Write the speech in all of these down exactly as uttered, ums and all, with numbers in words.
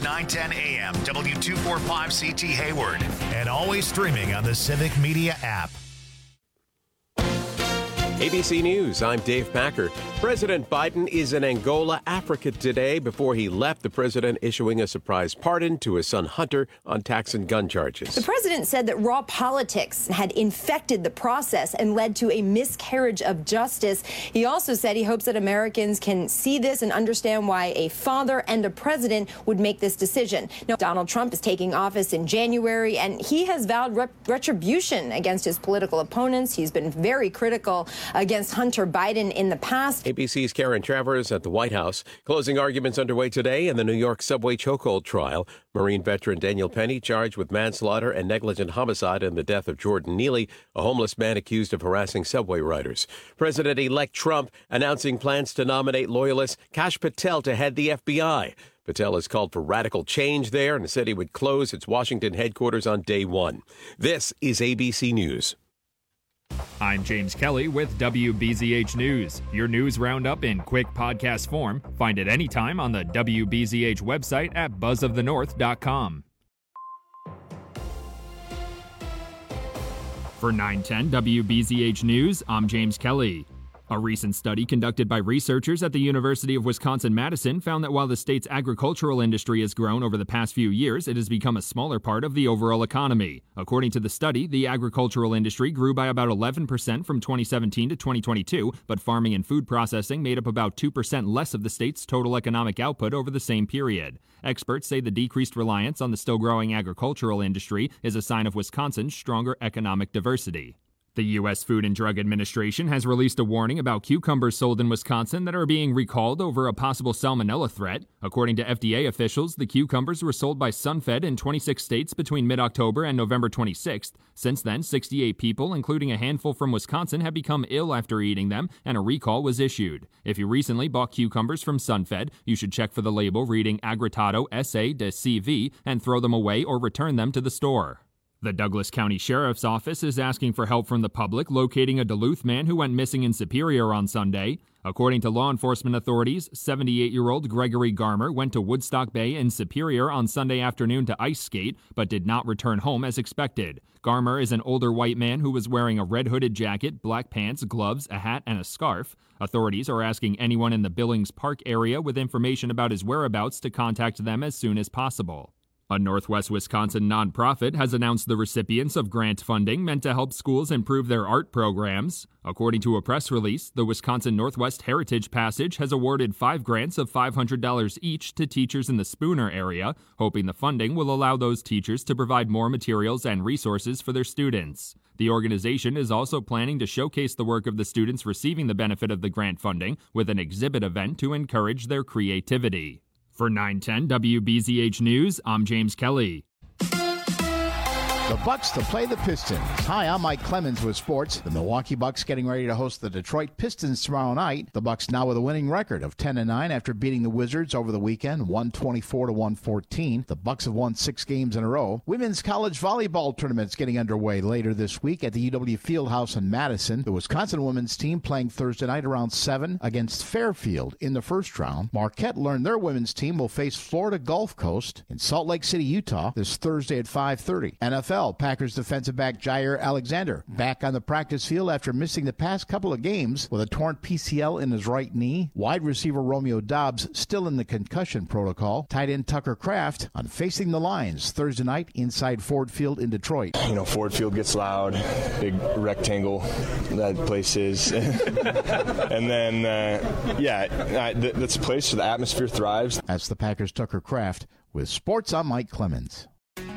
nine ten A M, W two forty-five C T Hayward, and always streaming on the Civic Media app. A B C News, I'm Dave Packer. President Biden is in Angola, Africa today. Before he left, the president issuing a surprise pardon to his son Hunter on tax and gun charges. The president said that raw politics had infected the process and led to a miscarriage of justice. He also said he hopes that Americans can see this and understand why a father and a president would make this decision. Now, Donald Trump is taking office in January, and he has vowed rep- retribution against his political opponents. He's been very critical against Hunter Biden in the past. A B C's Karen Travers at the White House. Closing arguments underway today in the New York subway chokehold trial. Marine veteran Daniel Penny charged with manslaughter and negligent homicide in the death of Jordan Neely, a homeless man accused of harassing subway riders. President-elect Trump announcing plans to nominate loyalist Kash Patel to head the F B I. Patel has called for radical change there and said he would close its Washington headquarters on day one. This is A B C News. I'm James Kelly with W B Z H News, your news roundup in quick podcast form. Find it anytime on the W B Z H website at buzz of the north dot com. For nine ten W B Z H News, I'm James Kelly. A recent study conducted by researchers at the University of Wisconsin-Madison found that while the state's agricultural industry has grown over the past few years, it has become a smaller part of the overall economy. According to the study, the agricultural industry grew by about eleven percent from twenty seventeen to twenty twenty-two, but farming and food processing made up about two percent less of the state's total economic output over the same period. Experts say the decreased reliance on the still-growing agricultural industry is a sign of Wisconsin's stronger economic diversity. The U S Food and Drug Administration has released a warning about cucumbers sold in Wisconsin that are being recalled over a possible salmonella threat. According to F D A officials, the cucumbers were sold by SunFed in twenty-six states between mid-October and November twenty-sixth. Since then, sixty-eight people, including a handful from Wisconsin, have become ill after eating them, and a recall was issued. If you recently bought cucumbers from SunFed, you should check for the label reading Aggretato S A de C V and throw them away or return them to the store. The Douglas County Sheriff's Office is asking for help from the public locating a Duluth man who went missing in Superior on Sunday. According to law enforcement authorities, seventy-eight-year-old Gregory Garmer went to Woodstock Bay in Superior on Sunday afternoon to ice skate, but did not return home as expected. Garmer is an older white man who was wearing a red hooded jacket, black pants, gloves, a hat, and a scarf. Authorities are asking anyone in the Billings Park area with information about his whereabouts to contact them as soon as possible. A Northwest Wisconsin nonprofit has announced the recipients of grant funding meant to help schools improve their art programs. According to a press release, the Wisconsin Northwest Heritage Passage has awarded five grants of five hundred dollars each to teachers in the Spooner area, hoping the funding will allow those teachers to provide more materials and resources for their students. The organization is also planning to showcase the work of the students receiving the benefit of the grant funding with an exhibit event to encourage their creativity. For nine ten W B Z H News, I'm James Kelly. The Bucks to play the Pistons. Hi, I'm Mike Clemens with sports. The Milwaukee Bucks getting ready to host the Detroit Pistons tomorrow night. The Bucks now with a winning record of ten and nine after beating the Wizards over the weekend, one twenty-four to one fourteen. The Bucks have won six games in a row. Women's college volleyball tournaments getting underway later this week at the U W Fieldhouse in Madison. The Wisconsin women's team playing Thursday night around seven against Fairfield in the first round. Marquette learned their women's team will face Florida Gulf Coast in Salt Lake City, Utah this Thursday at five thirty. N F L Packers defensive back Jair Alexander back on the practice field after missing the past couple of games with a torn P C L in his right knee. Wide receiver Romeo Doubs still in the concussion protocol. Tight end Tucker Kraft on Facing the Lions Thursday night inside Ford Field in Detroit. You know, Ford Field gets loud, big rectangle that place is. And then, uh, yeah, that's a place where the atmosphere thrives. That's the Packers' Tucker Kraft with Sports. I'm Mike Clemens.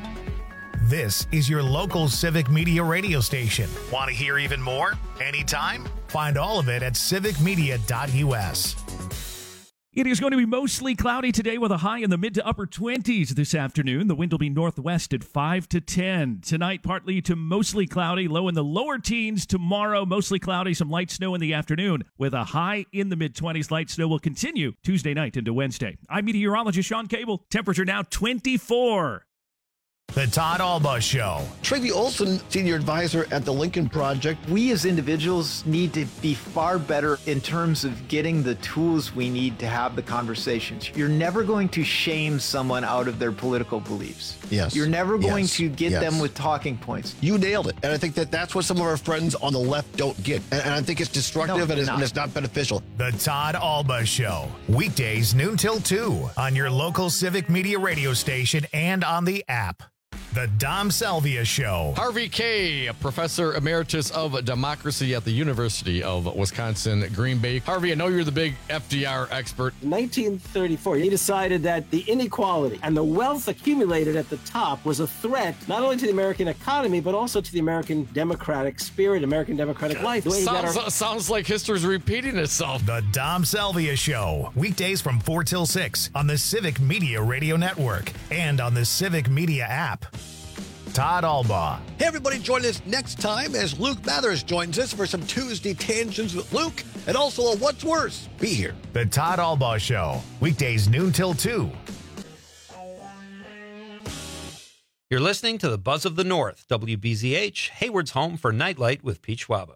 This is your local Civic Media radio station. Want to hear even more? Anytime? Find all of it at civic media dot U S. It is going to be mostly cloudy today with a high in the mid to upper twenties this afternoon. The wind will be northwest at five to ten. Tonight, partly to mostly cloudy, low in the lower teens. Tomorrow, mostly cloudy, some light snow in the afternoon with a high in the mid-twenties. Light snow will continue Tuesday night into Wednesday. I'm meteorologist Sean Cable. Temperature now twenty-four. The Todd Alba Show. Tracy Olson, senior advisor at the Lincoln Project. We as individuals need to be far better in terms of getting the tools we need to have the conversations. You're never going to shame someone out of their political beliefs. Yes. You're never going yes. to get yes. them with talking points. You nailed it. And I think that that's what some of our friends on the left don't get. And, and I think it's destructive No, and, it's, not. and it's not beneficial. The Todd Alba Show. Weekdays noon till two on your local Civic Media radio station and on the app. The Dom Salvia Show. Harvey Kaye, a professor emeritus of democracy at the University of Wisconsin, Green Bay. Harvey, I know you're the big F D R expert. In nineteen thirty-four, he decided that the inequality and the wealth accumulated at the top was a threat not only to the American economy, but also to the American democratic spirit, American democratic life. The way he got Sounds, our- sounds like history's repeating itself. The Dom Salvia Show. Weekdays from four till six on the Civic Media Radio Network and on the Civic Media app. Todd Alba. Hey, everybody, join us next time as Luke Mathers joins us for some Tuesday Tangents with Luke and also a What's Worse. Be here. The Todd Alba Show. Weekdays noon till two. You're listening to the Buzz of the North, W B Z H, Hayward's home for Nightlight with Pete Schwaba.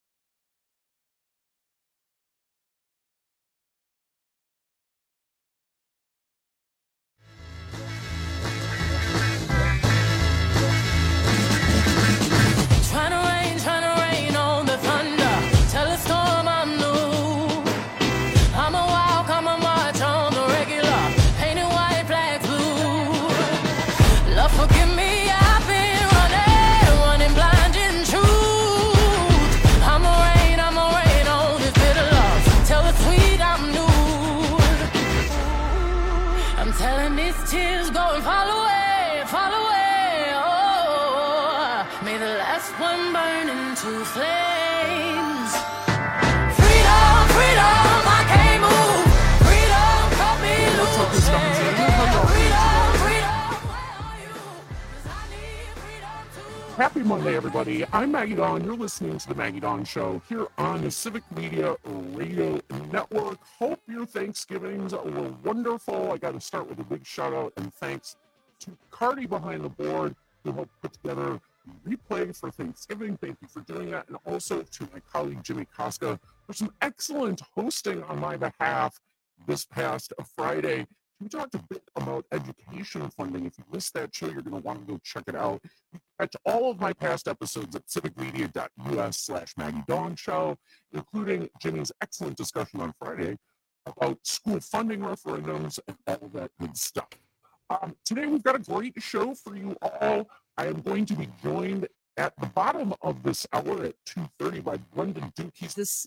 Tears go and fall away, fall away. Oh, may the last one burn into flames. Freedom, freedom, I can't move. Freedom, cut me loose. Freedom, freedom, where are you? 'Cause I need freedom too. Happy Monday, everybody. I'm Maggie Dawn. You're listening to The Maggie Dawn Show here on the Civic Media Radio Network. Hope your Thanksgivings were wonderful. I got to start with a big shout out and thanks to Cardi behind the board who helped put together the replay for Thanksgiving. Thank you for doing that. And also to my colleague Jimmy Koska for some excellent hosting on my behalf this past Friday. We talked a bit about education funding. If you missed that show, you're going to want to go check it out. You can catch all of my past episodes at civicmedia.us slash Maggie Dawn Show, including Jimmy's excellent discussion on Friday about school funding referendums and all that good stuff. Um, today, we've got a great show for you all. I am going to be joined at the bottom of this hour at two thirty by Brendan Duke. He's this.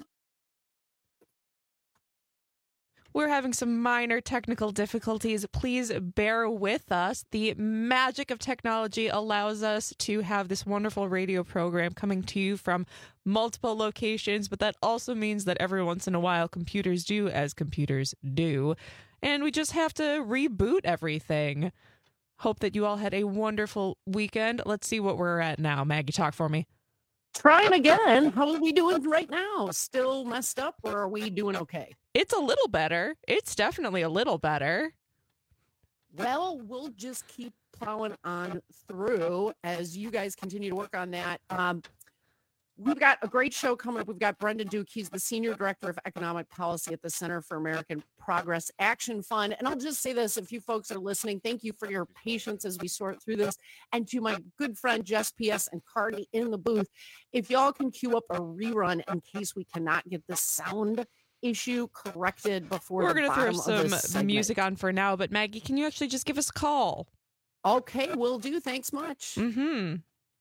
We're having some minor technical difficulties. Please bear with us. The magic of technology allows us to have this wonderful radio program coming to you from multiple locations, but that also means that every once in a while computers do as computers do, and we just have to reboot everything. Hope that you all had a wonderful weekend. Let's see what we're at now. Maggie, talk for me. Trying again. How are we doing right now? Still messed up, or are we doing okay? It's a little better. It's definitely a little better. Well, we'll just keep plowing on through as you guys continue to work on that. Um, we've got a great show coming up. We've got Brendan Duke. He's the Senior Director of Economic Policy at the Center for American Progress Action Fund. And I'll just say this, if you folks are listening, thank you for your patience as we sort through this. And to my good friend, Jess P S and Cardi in the booth, if y'all can queue up a rerun in case we cannot get the sound issue corrected before we're the gonna throw bottom some music on for now, but Maggie, can you actually just give us a call? Okay, will do. Thanks much. Mm-hmm.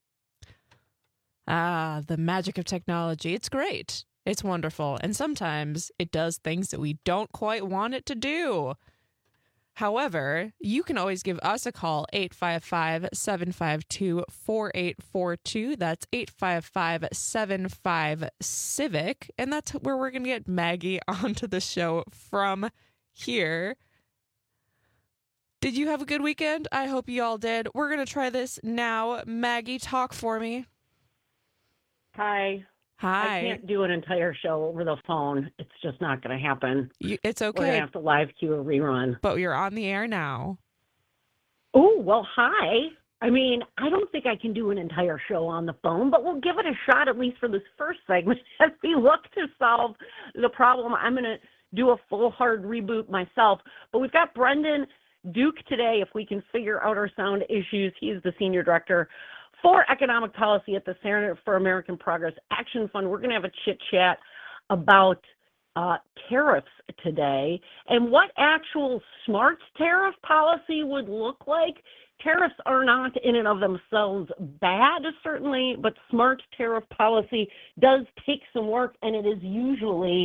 Ah, the magic of technology. It's great. It's wonderful. And sometimes it does things that we don't quite want it to do. However, you can always give us a call, eight five five, seven five two, four eight four two. That's eight five five, seven five, CIVIC. And that's where we're going to get Maggie onto the show from here. Did you have a good weekend? I hope you all did. We're going to try this now. Maggie, talk for me. Hi. Hi. I can't do an entire show over the phone. It's just not going to happen. You, it's okay. We're going to have to live queue a rerun. But you're on the air now. Oh, well, hi. I mean, I don't think I can do an entire show on the phone, but we'll give it a shot at least for this first segment as we look to solve the problem. I'm going to do a full hard reboot myself, but we've got Brendan Duke today, if we can figure out our sound issues. He's the Senior Director for Economic Policy at the Center for American Progress Action Fund. We're going to have a chit-chat about uh, tariffs today and what actual smart tariff policy would look like. Tariffs are not in and of themselves bad, certainly, but smart tariff policy does take some work, and it is usually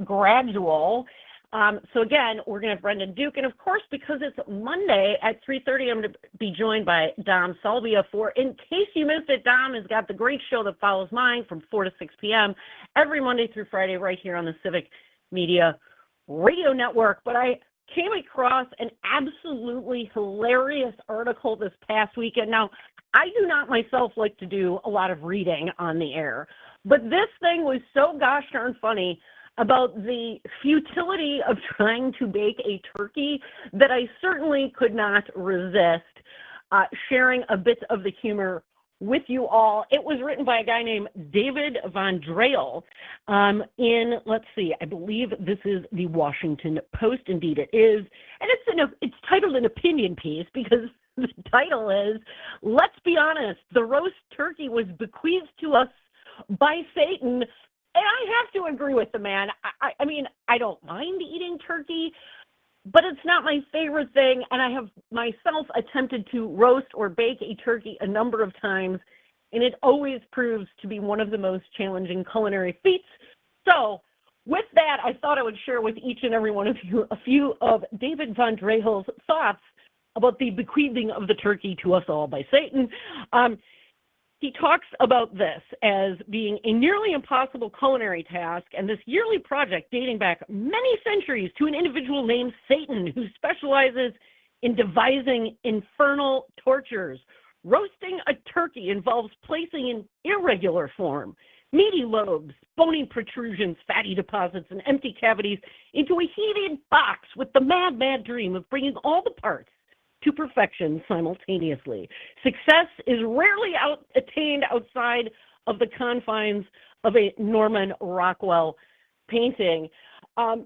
gradual. Um, so again, we're going to have Brendan Duke, and of course, because it's Monday at three thirty, I'm going to be joined by Dom Salvia for In Case You Missed It. Dom has got the great show that follows mine from four to six p.m. every Monday through Friday right here on the Civic Media Radio Network. But I came across an absolutely hilarious article this past weekend. Now, I do not myself like to do a lot of reading on the air, but this thing was so gosh darn funny about the futility of trying to bake a turkey that I certainly could not resist uh, sharing a bit of the humor with you all. It was written by a guy named David Von Drehl um, in, let's see, I believe this is the Washington Post. Indeed it is. And it's, an, it's titled an opinion piece because the title is, "Let's Be Honest, the roast turkey was bequeathed to us by Satan." And I have to agree with the man. I, I mean, I don't mind eating turkey, but it's not my favorite thing. And I have myself attempted to roast or bake a turkey a number of times, and it always proves to be one of the most challenging culinary feats. So with that, I thought I would share with each and every one of you a few of David Von Drehl's thoughts about the bequeathing of the turkey to us all by Satan. Um, He talks about this as being a nearly impossible culinary task, and this yearly project dating back many centuries to an individual named Satan, who specializes in devising infernal tortures. Roasting a turkey involves placing in irregular form meaty lobes, bony protrusions, fatty deposits, and empty cavities into a heated box with the mad, mad dream of bringing all the parts to perfection simultaneously. Success is rarely out, attained outside of the confines of a Norman Rockwell painting. Um,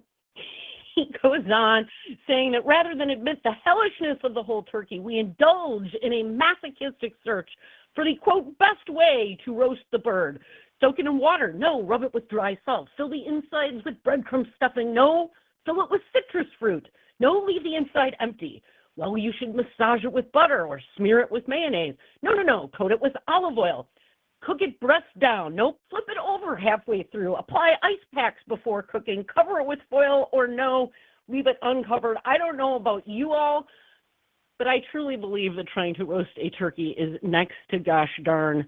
he goes on saying that rather than admit the hellishness of the whole turkey, we indulge in a masochistic search for the, quote, best way to roast the bird. Soak it in water. No. Rub it with dry salt. Fill the insides with breadcrumb stuffing. No. Fill it with citrus fruit. No. Leave the inside empty. Well, you should massage it with butter or smear it with mayonnaise. No, no, no. Coat it with olive oil. Cook it breast down. No, flip it over halfway through. Apply ice packs before cooking. Cover it with foil or no, leave it uncovered. I don't know about you all, but I truly believe that trying to roast a turkey is next to gosh darn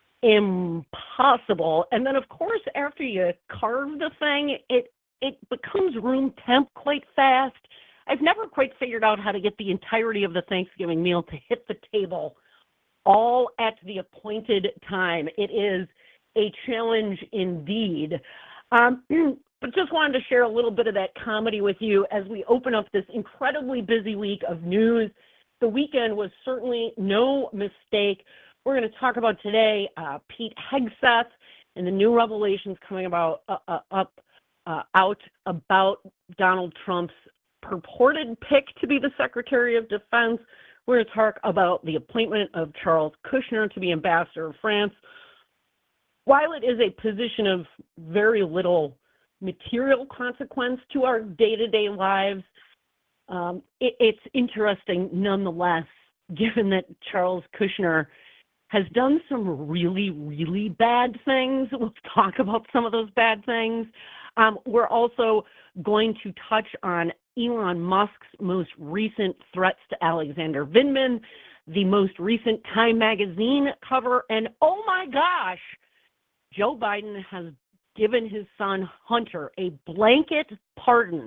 impossible. And then, of course, after you carve the thing, it it becomes room temp quite fast. I've never quite figured out how to get the entirety of the Thanksgiving meal to hit the table all at the appointed time. It is a challenge indeed. Um, but just wanted to share a little bit of that comedy with you as we open up this incredibly busy week of news. The weekend was certainly no mistake. We're going to talk about today uh, Pete Hegseth and the new revelations coming about uh, uh, up uh, out about Donald Trump's purported pick to be the Secretary of Defense. We're going to talk about the appointment of Charles Kushner to be Ambassador of France. While it is a position of very little material consequence to our day-to-day lives, um, it, it's interesting nonetheless, given that Charles Kushner has done some really, really bad things. We'll talk about some of those bad things. Um, we're also going to touch on Elon Musk's most recent threats to Alexander Vindman, the most recent Time magazine cover, and oh my gosh, Joe Biden has given his son Hunter a blanket pardon,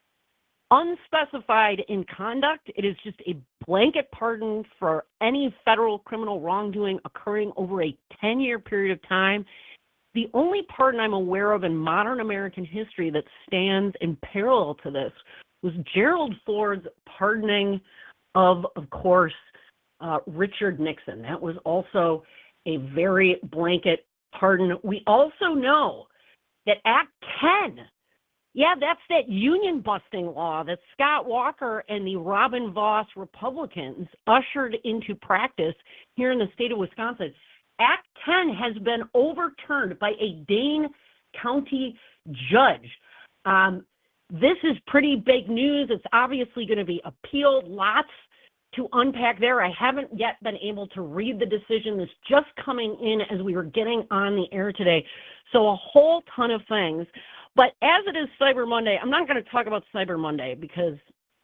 unspecified in conduct. It is just a blanket pardon for any federal criminal wrongdoing occurring over a ten-year period of time. The only pardon I'm aware of in modern American history that stands in parallel to this was Gerald Ford's pardoning of, of course, uh, Richard Nixon. That was also a very blanket pardon. We also know that Act ten, yeah, that's that union busting law that Scott Walker and the Robin Vos Republicans ushered into practice here in the state of Wisconsin. Act ten has been overturned by a Dane County judge. Um, this is pretty big news. It's obviously going to be appealed. Lots to unpack there. I haven't yet been able to read the decision. That's just coming in as we were getting on the air today. So a whole ton of things. But as it is Cyber Monday, I'm not going to talk about Cyber Monday because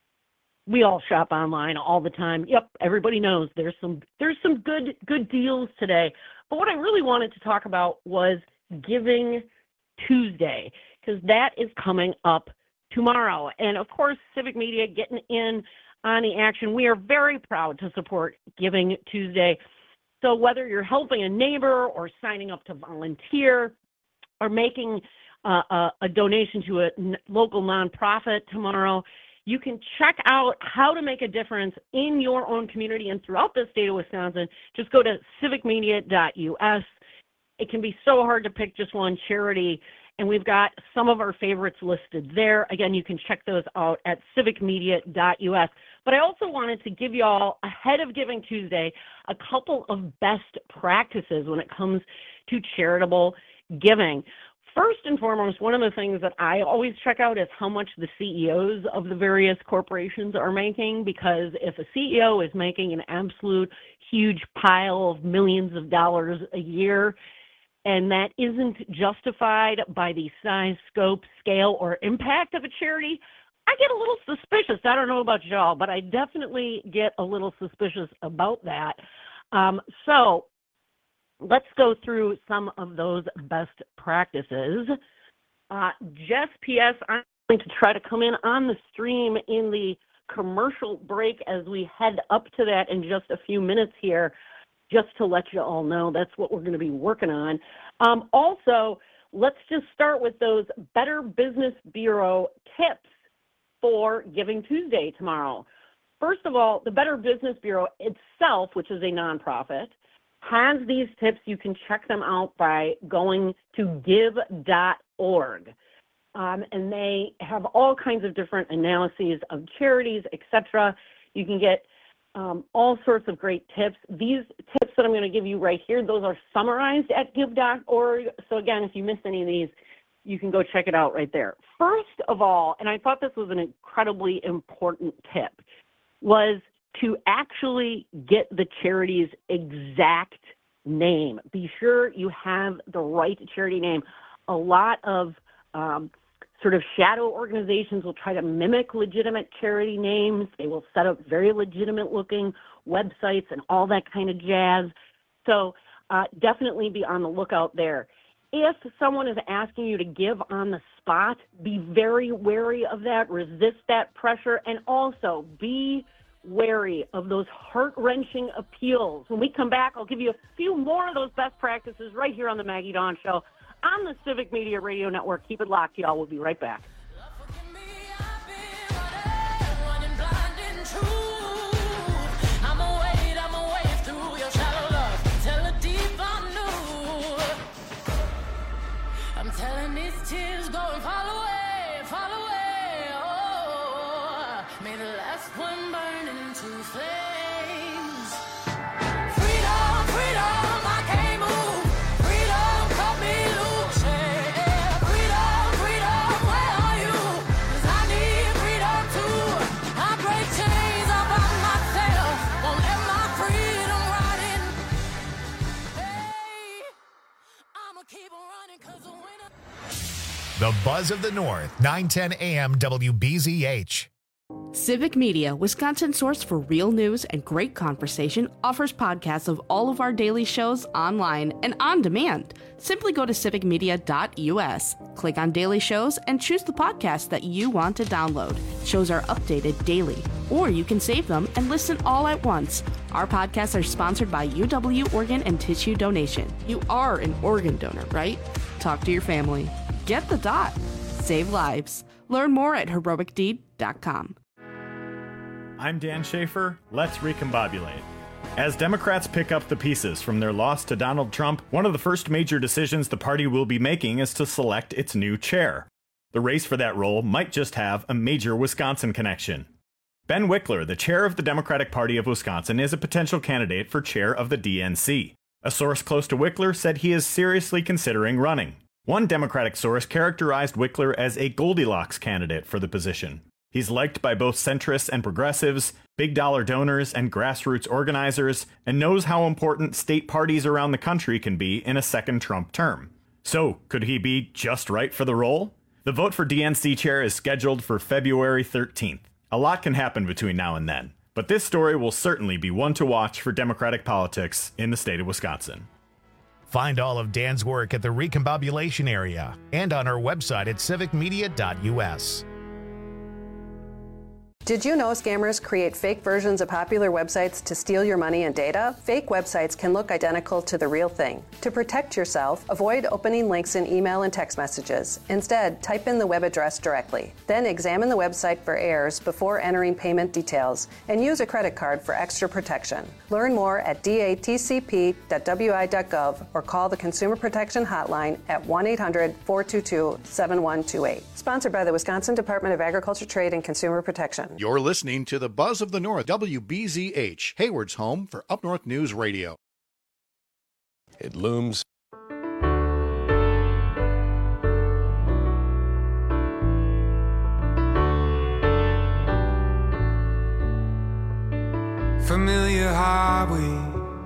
we all shop online all the time. Yep, everybody knows there's some there's some good good deals today. But what I really wanted to talk about was Giving Tuesday, because that is coming up tomorrow. And of course, Civic Media getting in on the action. We are very proud to support Giving Tuesday. So whether you're helping a neighbor or signing up to volunteer or making uh, a, a donation to a n- local nonprofit tomorrow, you can check out how to make a difference in your own community and throughout the state of Wisconsin. Just go to civic media dot U S. It can be so hard to pick just one charity, and we've got some of our favorites listed there. Again, you can check those out at civic media dot U S. But I also wanted to give you all, ahead of Giving Tuesday, a couple of best practices when it comes to charitable giving. First and foremost, one of the things that I always check out is how much the C E Os of the various corporations are making, because if a C E O is making an absolute huge pile of millions of dollars a year, and that isn't justified by the size, scope, scale, or impact of a charity, I get a little suspicious. I don't know about y'all, but I definitely get a little suspicious about that. Um, so let's go through some of those best practices. Uh, Jess P S, I'm going to try to come in on the stream in the commercial break as we head up to that in just a few minutes here, just to let you all know that's what we're going to be working on. Um, also, let's just start with those Better Business Bureau tips for Giving Tuesday tomorrow. First of all, the Better Business Bureau itself, which is a nonprofit, has these tips. You can check them out by going to give dot org. Um, and they have all kinds of different analyses of charities, et cetera. You can get um, all sorts of great tips. These tips that I'm going to give you right here, those are summarized at give dot org. So again, if you missed any of these, you can go check it out right there. First of all, and I thought this was an incredibly important tip, was to actually get the charity's exact name. Be sure you have the right charity name. A lot of um, sort of shadow organizations will try to mimic legitimate charity names. They will set up very legitimate looking websites and all that kind of jazz. So uh, definitely be on the lookout there. If someone is asking you to give on the spot, be very wary of that, resist that pressure, and also be wary of those heart-wrenching appeals. When we come back, I'll give you a few more of those best practices right here on the Maggie Dawn Show on the Civic Media Radio Network. Keep it locked, y'all. We'll be right back. Telling these tears go and fall away, fall away. Oh, may the last one burn into flames. Freedom, freedom, I can't move. Freedom, cut me loose. Yeah. Freedom, freedom, where are you? 'Cause I need freedom too. I break chains all by myself. Won't let my freedom rot in. Hey, I'ma keep on running 'cause the winner. The Buzz of the North, nine ten A M W B Z H. Civic Media, Wisconsin's source for real news and great conversation, offers podcasts of all of our daily shows online and on demand. Simply go to civic media dot U S, click on daily shows, and choose the podcast that you want to download. Shows are updated daily, or you can save them and listen all at once. Our podcasts are sponsored by U W Organ and Tissue Donation. You are an organ donor, right? Talk to your family. Get the dot. Save lives. Learn more at heroic deed dot com. I'm Dan Schaefer. Let's recombobulate. As Democrats pick up the pieces from their loss to Donald Trump, one of the first major decisions the party will be making is to select its new chair. The race for that role might just have a major Wisconsin connection. Ben Wickler, the chair of the Democratic Party of Wisconsin, is a potential candidate for chair of the D N C. A source close to Wickler said he is seriously considering running. One Democratic source characterized Wickler as a Goldilocks candidate for the position. He's liked by both centrists and progressives, big dollar donors and grassroots organizers, and knows how important state parties around the country can be in a second Trump term. So, could he be just right for the role? The vote for D N C chair is scheduled for February thirteenth. A lot can happen between now and then, but this story will certainly be one to watch for Democratic politics in the state of Wisconsin. Find all of Dan's work at the Recombobulation area and on our website at civic media dot U S. Did you know scammers create fake versions of popular websites to steal your money and data? Fake websites can look identical to the real thing. To protect yourself, avoid opening links in email and text messages. Instead, type in the web address directly. Then examine the website for errors before entering payment details and use a credit card for extra protection. Learn more at d a t c p dot w i dot gov or call the Consumer Protection Hotline at one eight hundred, four two two, seven one two eight. Sponsored by the Wisconsin Department of Agriculture, Trade, and Consumer Protection. You're listening to the Buzz of the North, W B Z H, Hayward's home for Up North News Radio. It looms. Familiar highways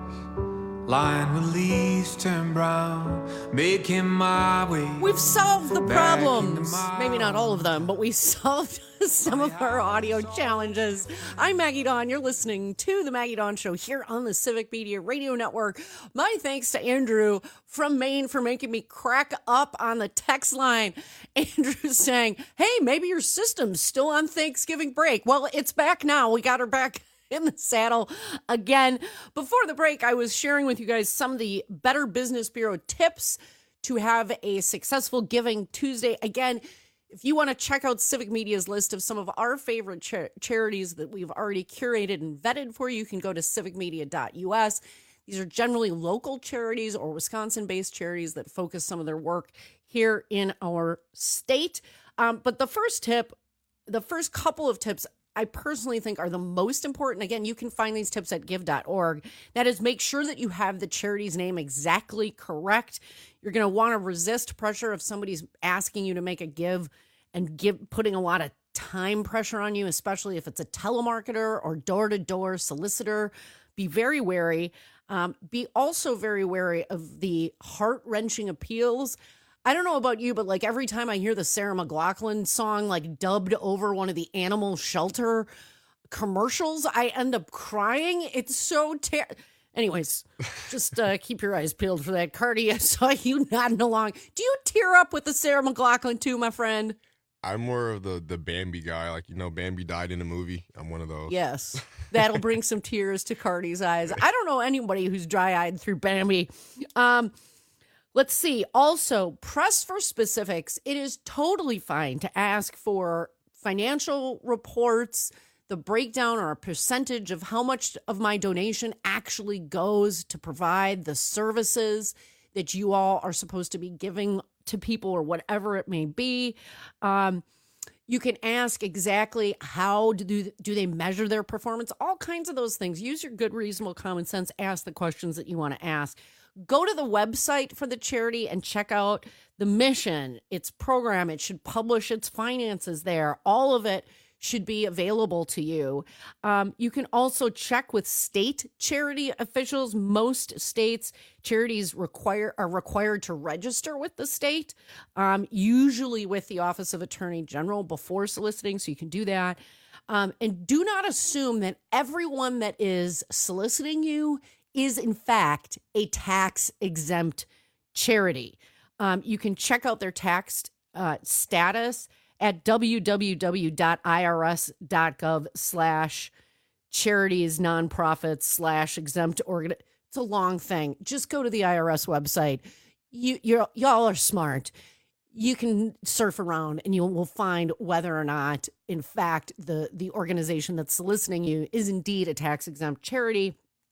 lined with leaves turn brown, making my way. We've solved the back problems. Maybe not all of them, but we solved some of our audio challenges. I'm Maggie Dawn. You're listening to the Maggie Dawn Show here on the Civic Media Radio Network. My thanks to Andrew from Maine for making me crack up on the text line. Andrew saying, hey, maybe your system's still on Thanksgiving break. Well, it's back now. We got her back in the saddle again. Before the break, I was sharing with you guys some of the Better Business Bureau tips to have a successful Giving Tuesday. Again, if you want to check out Civic Media's list of some of our favorite cha- charities that we've already curated and vetted for you, you can go to civic media dot U S. These are generally local charities or Wisconsin-based charities that focus some of their work here in our state. Um, but the first tip, the first couple of tips, I personally think are the most important. Again, you can find these tips at give dot org. That is, make sure that you have the charity's name exactly correct. You're going to want to resist pressure if somebody's asking you to make a give and give putting a lot of time pressure on you, especially if it's a telemarketer or door-to-door solicitor. Be very wary. Um, be also very wary of the heart-wrenching appeals. I don't know about you, but like every time I hear the Sarah McLachlan song, like dubbed over one of the animal shelter commercials, I end up crying. It's so ter- Anyways, just uh, keep your eyes peeled for that. Cardi, I saw you nodding along. Do you tear up with the Sarah McLachlan too, my friend? I'm more of the the Bambi guy. Like, you know, Bambi died in a movie. I'm one of those. Yes. That'll bring some tears to Cardi's eyes. I don't know anybody who's dry-eyed through Bambi. Um, let's see. Also, press for specifics. It is totally fine to ask for financial reports, the breakdown or a percentage of how much of my donation actually goes to provide the services that you all are supposed to be giving to people or whatever it may be. Um, you can ask exactly how do, do they measure their performance, all kinds of those things. Use your good, reasonable common sense. Ask the questions that you want to ask. Go to the website for the charity and check out the mission, its program. It should publish its finances there. All of it should be available to you. Um, you can also check with state charity officials. Most states, charities require are required to register with the state, um, usually with the Office of Attorney General before soliciting, so you can do that. Um, and do not assume that everyone that is soliciting you is, in fact, a tax-exempt charity. Um, you can check out their tax uh, status at w w w dot i r s dot gov slash charities, nonprofits, slash exempt organ. It's a long thing. Just go to the I R S website. You, you're, y'all are smart. You can surf around and you will find whether or not, in fact, the, the organization that's soliciting you is indeed a tax-exempt charity.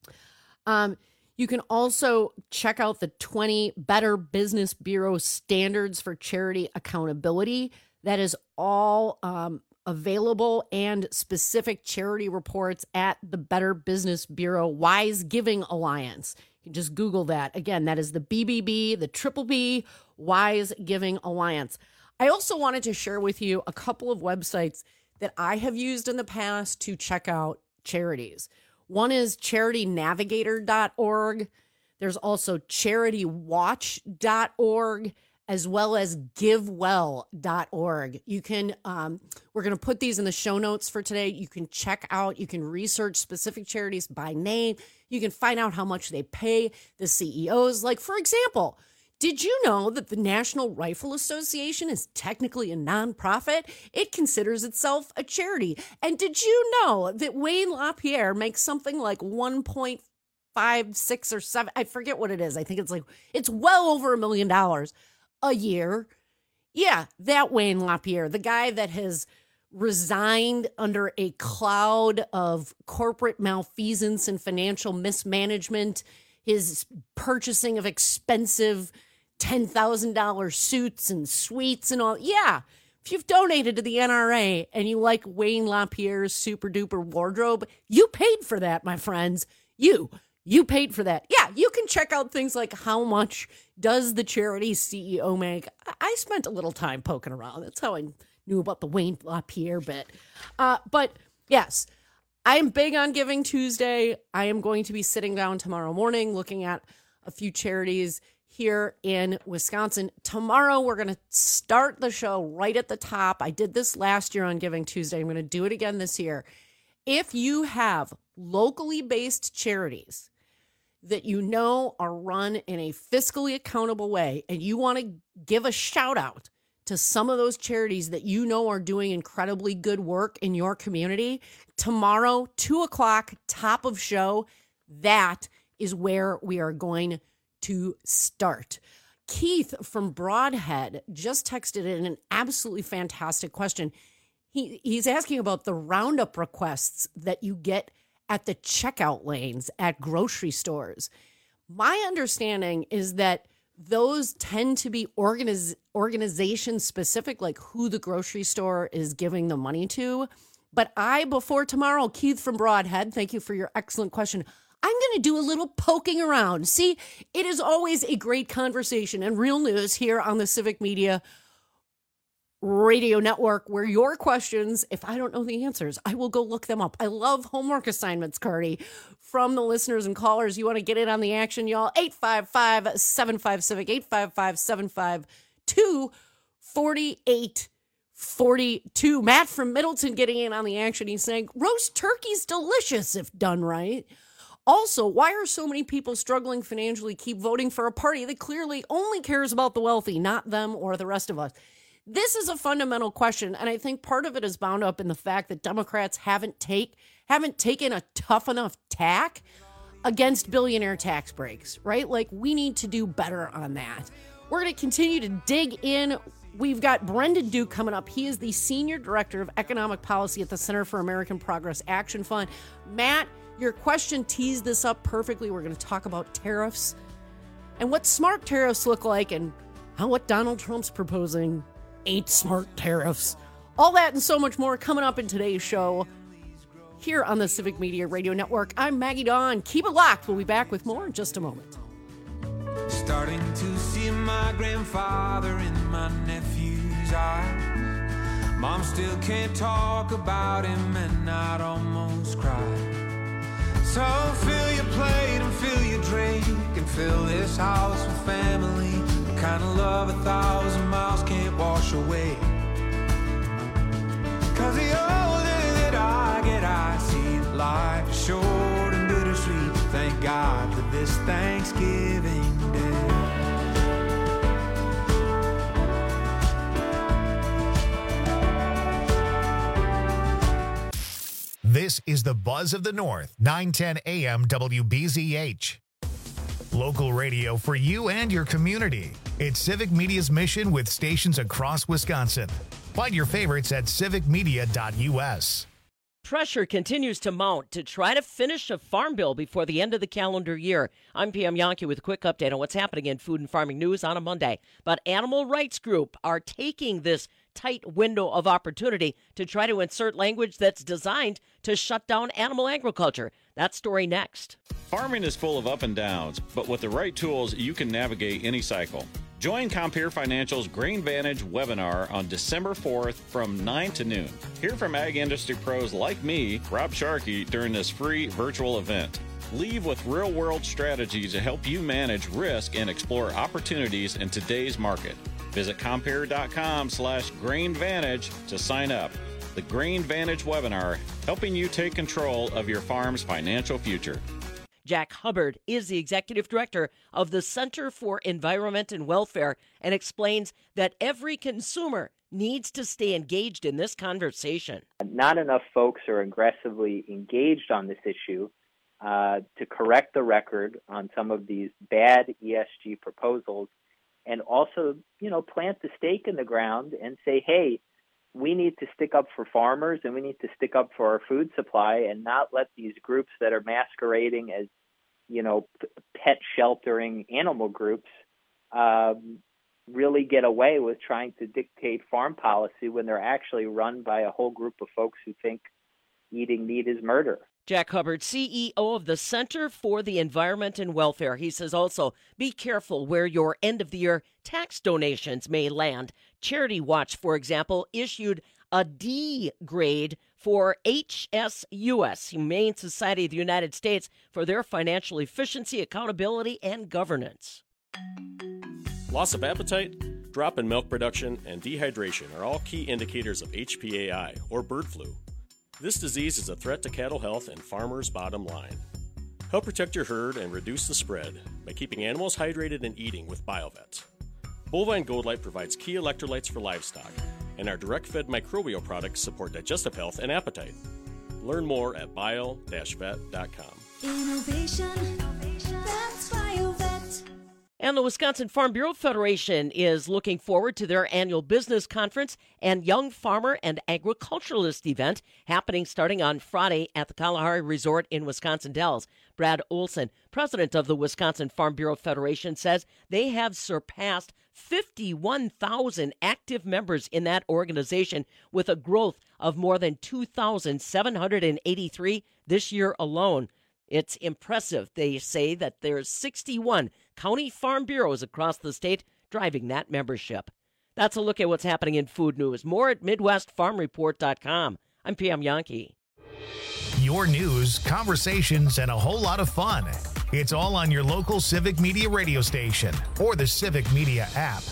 Um, you can also check out the twenty Better Business Bureau standards for charity accountability. That is all um, available, and specific charity reports at the Better Business Bureau Wise Giving Alliance. You can just Google that. Again, that is the B B B, the Triple B Wise Giving Alliance. I also wanted to share with you a couple of websites that I have used in the past to check out charities. One is charity navigator dot org. There's also charity watch dot org, as well as give well dot org. You can, um, we're going to put these in the show notes for today. You can check out, you can research specific charities by name. You can find out how much they pay the C E Os. Like, for example, did you know that the National Rifle Association is technically a nonprofit? It considers itself a charity. And did you know that Wayne LaPierre makes something like one point five, six or seven? I forget what it is. I think it's like, it's well over a million dollars a year. Yeah, that Wayne LaPierre, the guy that has resigned under a cloud of corporate malfeasance and financial mismanagement, his purchasing of expensive ten thousand dollars suits and suites and all. Yeah, if you've donated to the N R A and you like Wayne LaPierre's super duper wardrobe, you paid for that, my friends. You, you paid for that. Yeah, you can check out things like how much does the charity C E O make. I spent a little time poking around. That's how I knew about the Wayne LaPierre bit. Uh, but yes, I am big on Giving Tuesday. I am going to be sitting down tomorrow morning looking at a few charities here in Wisconsin. Tomorrow, we're going to start the show right at the top. I did this last year on Giving Tuesday. I'm going to do it again this year. If you have locally based charities that you know are run in a fiscally accountable way, and you want to give a shout out to some of those charities that you know are doing incredibly good work in your community, tomorrow, two o'clock, top of show, that is where we are going to start. Keith from Broadhead just texted in an absolutely fantastic question. He he's asking about the roundup requests that you get at the checkout lanes at grocery stores. My understanding is that those tend to be organiz- organization specific, like who the grocery store is giving the money to. But I, before tomorrow, Keith from Broadhead, thank you for your excellent question. I'm going to do a little poking around. See, it is always a great conversation and real news here on the Civic Media Radio Network, where your questions, if I don't know the answers, I will go look them up. I love homework assignments, Cardi, from the listeners and callers. You want to get in on the action, y'all? eight five five, seven five, Civic, eight five five, seven five two, four eight four two. Matt from Middleton getting in on the action. He's saying, roast turkey's delicious if done right. Also, why are so many people struggling financially keep voting for a party that clearly only cares about the wealthy, not them or the rest of us? This is a fundamental question, and I think part of it is bound up in the fact that Democrats haven't take haven't taken a tough enough tack against billionaire tax breaks, right? Like, we need to do better on that. We're going to continue to dig in. We've got Brendan Duke coming up. He is the Senior Director of Economic Policy at the Center for American Progress Action Fund. Matt, your question teased this up perfectly. We're going to talk about tariffs and what smart tariffs look like, and how what Donald Trump's proposing ain't smart tariffs. All that and so much more coming up in today's show here on the Civic Media Radio Network. I'm Maggie Dawn. Keep it locked. We'll be back with more in just a moment. Starting to see my grandfather in my nephew's eyes. Mom still can't talk about him, and I'd almost cry. So fill your plate and fill your drink and fill this house with family. The kind of love a thousand miles can't wash away. Cause the older that I get, I see that life is short and bittersweet. Thank God for this Thanksgiving Day. This is the Buzz of the North, nine ten A M W B Z H. Local radio for you and your community. It's Civic Media's mission with stations across Wisconsin. Find your favorites at civic media dot U S. Pressure continues to mount to try to finish a farm bill before the end of the calendar year. I'm P M Yankee with a quick update on what's happening in food and farming news on a Monday. But animal rights group are taking this tight window of opportunity to try to insert language that's designed to shut down animal agriculture. That story next. Farming is full of up and downs, but with the right tools, you can navigate any cycle. Join Compeer Financial's GrainVantage webinar on December fourth from nine to noon. Hear from ag industry pros like me, Rob Sharkey, during this free virtual event. Leave with real-world strategies to help you manage risk and explore opportunities in today's market. Visit Compeer.com slash GrainVantage to sign up. The GrainVantage webinar, helping you take control of your farm's financial future. Jack Hubbard is the executive director of the Center for Environment and Welfare and explains that every consumer needs to stay engaged in this conversation. Not enough folks are aggressively engaged on this issue uh, to correct the record on some of these bad E S G proposals, and also, you know, plant the stake in the ground and say, hey, we need to stick up for farmers and we need to stick up for our food supply and not let these groups that are masquerading as, you know, p- pet sheltering animal groups um, really get away with trying to dictate farm policy when they're actually run by a whole group of folks who think eating meat is murder. Jack Hubbard, C E O of the Center for the Environment and Welfare. He says also, be careful where your end-of-the-year tax donations may land. Charity Watch, for example, issued a D grade for H S U S, Humane Society of the United States, for their financial efficiency, accountability, and governance. Loss of appetite, drop in milk production, and dehydration are all key indicators of H P A I, or bird flu. This disease is a threat to cattle health and farmers' bottom line. Help protect your herd and reduce the spread by keeping animals hydrated and eating with BioVet. Bovine Gold Light provides key electrolytes for livestock, and our direct-fed microbial products support digestive health and appetite. Learn more at bio dash vet dot com. Innovation, that's BioVet. And the Wisconsin Farm Bureau Federation is looking forward to their annual business conference and Young Farmer and Agriculturalist event happening starting on Friday at the Kalahari Resort in Wisconsin Dells. Brad Olson, president of the Wisconsin Farm Bureau Federation, says they have surpassed fifty-one thousand active members in that organization, with a growth of more than two thousand seven hundred eighty-three this year alone. It's impressive. They say that there's sixty-one county farm bureaus across the state driving that membership. That's a look at what's happening in food news. More at Midwest Farm Report dot com. I'm P M Yankee. Your news, conversations, and a whole lot of fun. It's all on your local Civic Media radio station or the Civic Media app.